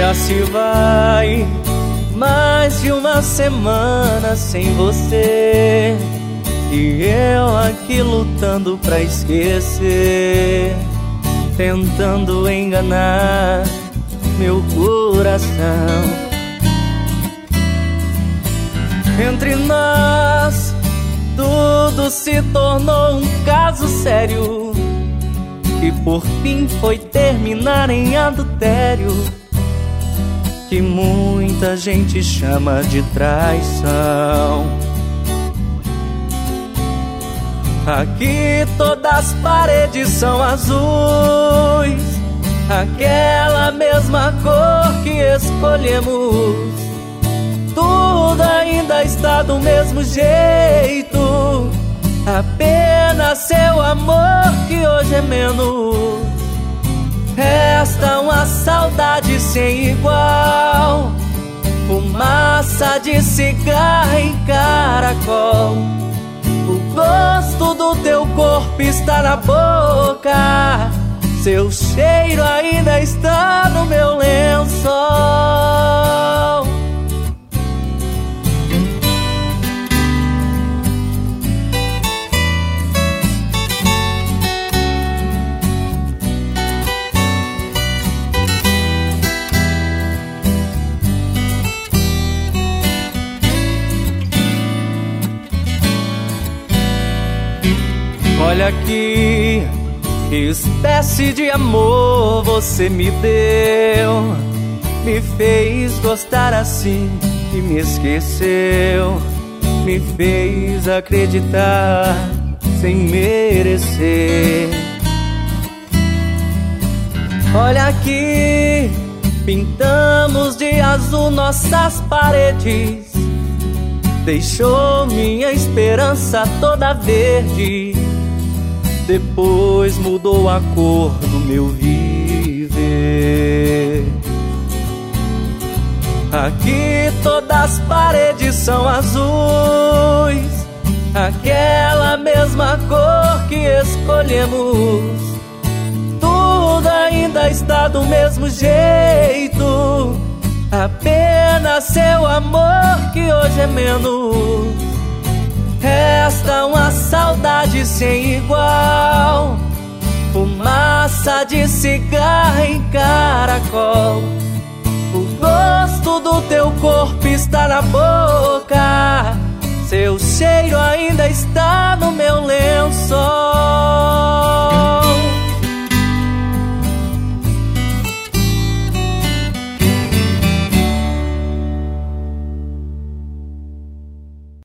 Já se vai mais de uma semana sem você, e eu aqui lutando pra esquecer, tentando enganar meu coração. Entre nós tudo se tornou um caso sério, que por fim foi terminar em adultério, que muita gente chama de traição. Aqui todas as paredes são azuis, aquela mesma cor que escolhemos. Tudo ainda está do mesmo jeito, apenas seu amor que hoje é menos. Resta uma saudade sem igual, fumaça de cigarro em caracol. O gosto do teu corpo está na boca, seu cheiro ainda está no meu lençol. Olha aqui, que espécie de amor você me deu, me fez gostar assim e me esqueceu, me fez acreditar sem merecer. Olha aqui, pintamos de azul nossas paredes, deixou minha esperança toda verde, depois mudou a cor do meu viver. Aqui todas as paredes são azuis, aquela mesma cor que escolhemos. Tudo ainda está do mesmo jeito, apenas seu amor que hoje é menos. Resta uma saudade sem igual, fumaça de cigarro em caracol. O gosto do teu corpo está na boca, seu cheiro ainda está no meu lençol.